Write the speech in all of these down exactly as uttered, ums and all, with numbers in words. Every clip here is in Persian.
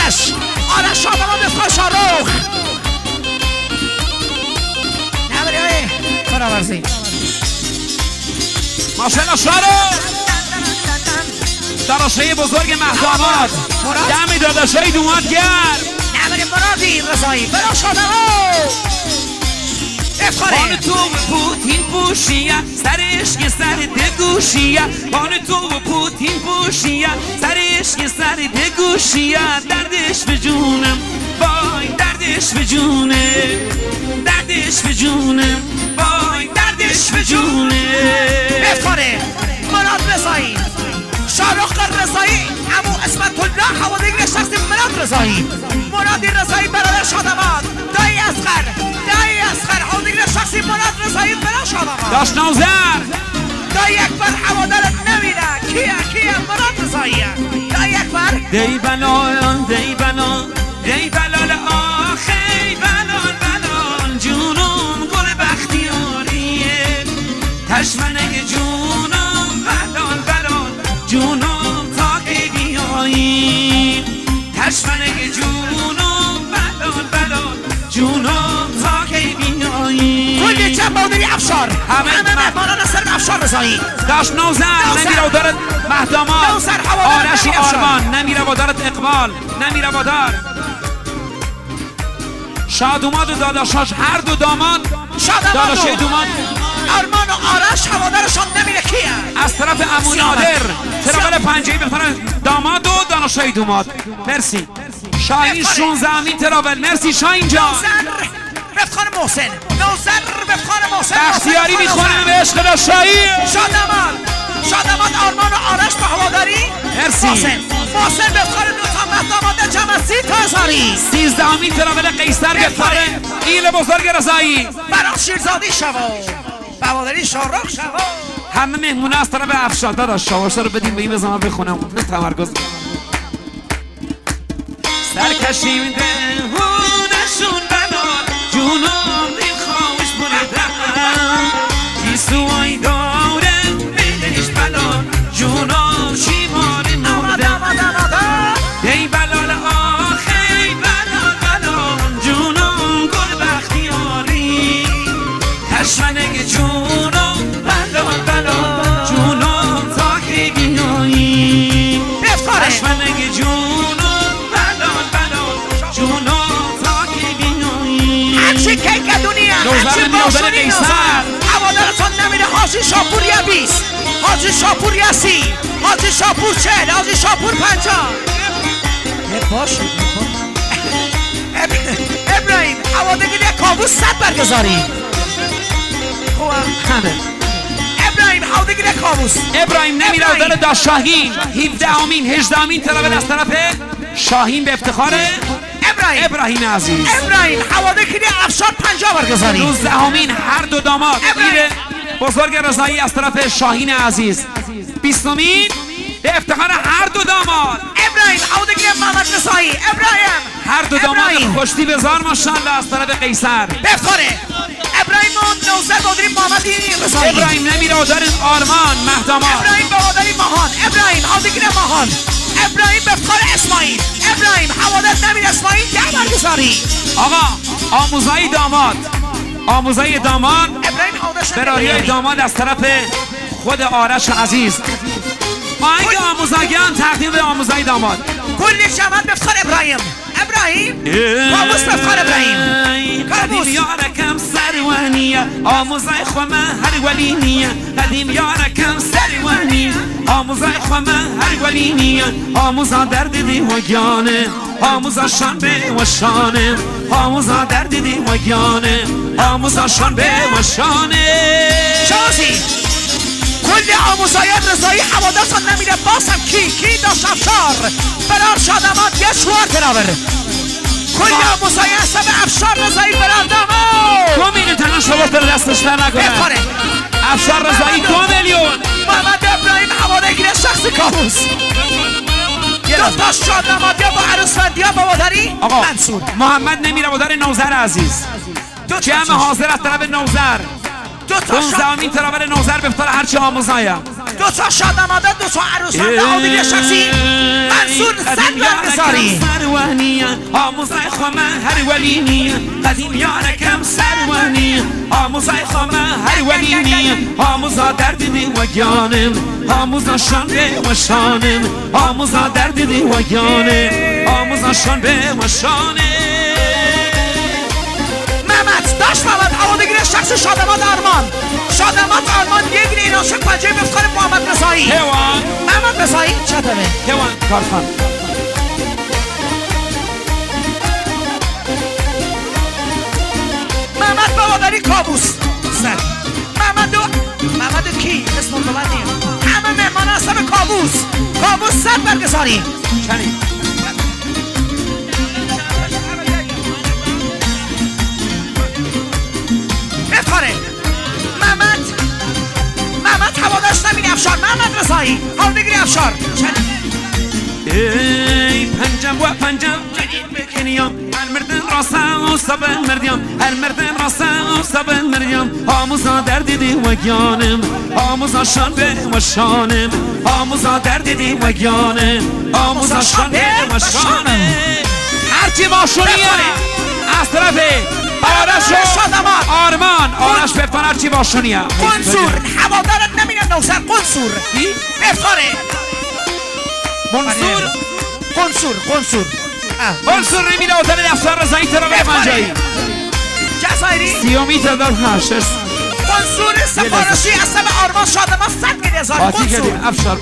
آرش آرش شادمان افتخار شاروخ نبری های فرامرزی ماشاءالله شاروخ داداشای بزرگ مهداماد دمی داداشای دوماد گرد نبری مرادی رضایی برا شادمان افتخاره بان تو و پوتین پوشیه سرش که سر دگوشیه بان تو و پوتین پوشیه سرش که سر دگوشیه دردش به جونم وای دردش به جونه دردش به جونم وای دردش به جونه افتخاره مراد رضایی شاروخ رضایی امو اسمت الله هوادگی شخصی مراد رضایی مرادی رضایی برادر شادمان دایی اصغر دایی اصغر هوادگی شخصی مراد رضایی برادر شادمان داشت نوزر دایی اکبر هوادارت نمیره کیه کیه مراد رضاییه دایی اکبر دی بلال دی بلال دی بلال آخی بلال بلال جونم گل بختیاریه تشمنه جونم بلال بلال جونم تا که بیاییم تشمنه جونم بلال بلال جونم تا که بیاییم کلی چند بودری افشار همه مهمانان سر افشار رضایی داشت نوزر نمیره و دارد مهداماد آرشی آرمان نمیره و دارد اقبال نمیره و دار شادوماد و داداشاش هر دو داماد داداشای دوماد آرمان و آرش هوادارشان نمیره کیه از طرف امون نادر تراول پنجهی به طرف داماد و داداشای دوماد مرسی شاهین شونزده امین تراول مرسی شاهین جان بفتخار محسن نوزر بفتخار محسن بختیاری میخونم به عشق داشایی شادمان شادمان آرمان و آرش به هواداری مرسی محسن محسن بفتخار دوتا مهداماد جمع سی تا هزاری سیزده امین تراول قیصر بفتخار ایل بزرگ رضایی برای شیرزادی شوا بهادری شاروخ شوا همه مهمونه از طرف افشار داداش شواشه رو بدیم به این بزنم بخونم تمرکز سرکشیم دهونشون بلال جونم دل خواهش بردم کیسوهای داره بدهش بلال جونم شیمار نردم دی بلال آخی بلال بلال جونم گل بختیاری تشمنه جونم بلال بلال جونم تا که بیایی تشمنه جونم بلال بلال جونم تا که بیایی همچه کیک دنیا همچه باشونی نوزر هوادارتان نمیره حاجی شاپور یبیس حاجی شاپور یسی حاجی شاپور چهل حاجی شاپور پنجاه باشه ابراهیم هوادگی یک کابوس صد برگزاری همه ابراهیم هوادگی یک کابوس ابراهیم نمیره و داره داشت شاهین هفده امین هجده امین تراول از طرف شاهین به افتخار ابراهیم ابراهیم عزیز ابراهیم هوادگی افشار پنجاه برگزاری نوزده امین هر دو داماد میره بزرگ رضایی از طرف شاهین عزیز بیستمین به افتخار هر دو داماد ابراهیم هوادگی محمد رضایی ابراهیم هر دو داماد خوشتی بزار ماشاءالله از طرف قیصر به افتخاره ابراهیم نوزر بودری محمد رضایی ابراهیم نمیره و داره آرمان مهداماد ابراهیم بودری ماهان ابراهیم هوادگی ماهان ابراهیم به افتخار اسماعیل ابراهیم هوادار نمیره اسماعیل ده برگزاری آقا آموزای داماد آموزای داماد براری داماد از طرف خود آرش عزیز آهنگ آموزگیان تقدیم به آموزای داماد کلی جمعت به افتخار ابراهیم ابراهیم کابوس به افتخار ابراهیم قدیم یارکم سروانیه آموزای خومه هر ولینیه قدیم یارکم سروانیه آموزای خومه هر ولینیه آموزا درد دیوگیانه آموزا شان به وشانه آموزا درد دیوگیانه آموزا شان به وشانه شازی کل آموزایان رضایی هوادارتان نمیره باسم کی کی داشت افشار برار شادمات یه شوار تراور کل آموزایان سب افشار رضایی برار داماد دو میلیون تنها شباز در دستش در نکنه افشار رضایی دو میلیون محمد ابراهیم هوادگیر شخص کابوس دو تا شادمات یا با عروسفندی ها با مادری منصور محمد نمیره و داره نوزر عزیز جمع حاضر از طرف نوزر دو تا زمین تراول نوزر به افتار هرچی آموزایم دو دو تا شادماده دو تا عروسان هوادگی شخصی منصور صد برگزاری سروانیه آموزای خواه هر ولینیه قدیم یارکم سروانیه آموزای خواه هر ولینیه آموزا درد دی و گیانم آموزا شان به و شانم آموزا درد دی و گیانم آموزا شان به و شانم محمد داشت محمد هوادگی شخصی شادمات آرمان شادمات آرمان یک اینا شک پنجه بفخار محمد رضایی هوان محمد رضایی چطوره؟ هوان کارخان محمد بواداری کابوس زد محمد و محمد و کی؟ اسم بلندیم همه مهمان هستم کابوس کابوس زد برگزاری چنین بفخاره محمد محمد هواداش نمینی افشار محمد رضایی هوادگی افشار چنین ای پنجم و پنجم جدید بکنیم هر مردن راسم و سبن مردیم هر مردن راسم و سبن مردیم آموزا درد دی و گیانم آموزا شان به و شانم آموزا درد دی و گیانم آموزا شان به و شانم هرچی باشونیه از طرف آرش و آرمان آرش بفتان هرچی باشونیه قنصور هوادارت نمینه نوسر قنصور بفتاره منصور قنصور قنصور منصور نمیده اوتن افسر رضایی ترا به منجایی جزایری سیومی تدار هشت قنصور سفارشی اصلا آرمان شادمان صد میلی هزار قنصور افسر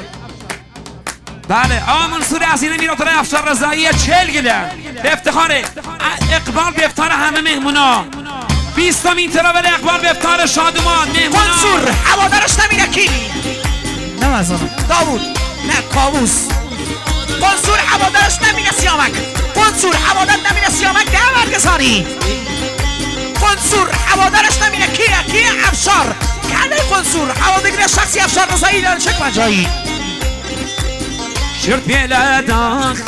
بله آ منصور عزیزی میره اوتن افسر رضایی چهل گله به افتخار اقبال به افتخار همه مهمونا بیستمین ترا ولی اقبال به افتخار شادمان مهمونا قنصور هوادارش نمیده کی نمازم داوود نه کابوس قنصور هوادارش نمینه سیامک قنصور هوادار نمینه سیامک ده برگزاری قنصور هوادارش نمینه کیه کیه افشار کله قنصور هوادگی شخصی افشار رضایی داره چک مجایی شرط بیله داخل